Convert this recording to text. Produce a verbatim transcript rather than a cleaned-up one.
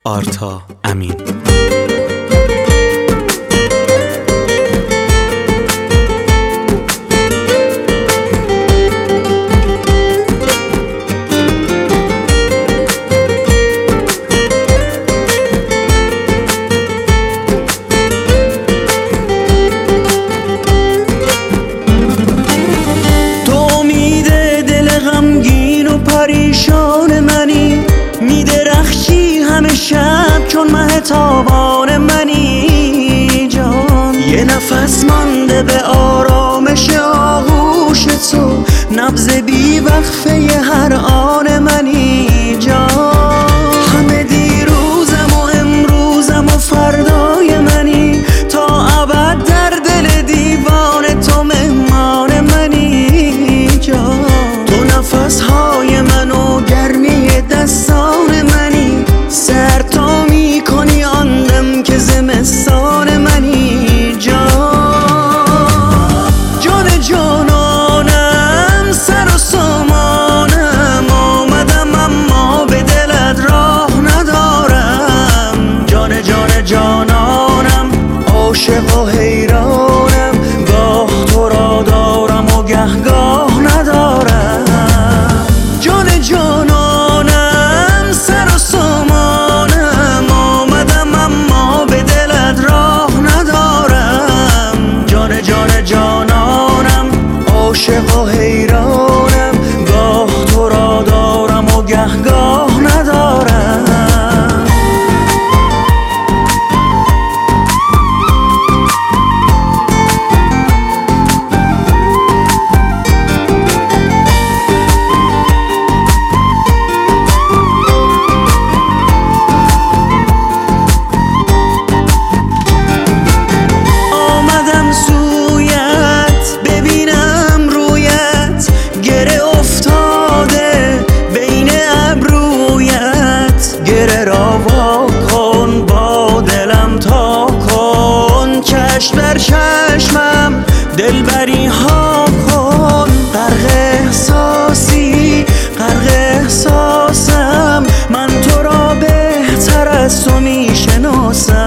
آرتا امین. پریشان منی میدرخشی همه شب چون مه تابان منی جان. یه نفس مانده به آرامش آغوش تو، نبض بی وقفه هر آن منی جان. همه دیروزم و امروزم و فردای منی، تا ابد در دل دیوان تو مهمان منی جان. تو نفس های منو گرمی دستان منی، سر تا می کنی آن دم که زمستان منی جان. جان جانانم سر و سامانم، آمدم اما به دلت راه ندارم. جان جان جانانم عاشق و حیرانم، گاه تو را دارم و گه گاه ندارم. جان جانانم سر و سامانم، آمدم اما به دلت راه ندارم. جان جان جانانم عاشق و حیرانم، گاه تو را دارم و گه گاه ندارم. در چشمم دلبری ها کن، غرق احساسی غرق احساسم، من تو را بهتر از تو می شناسم.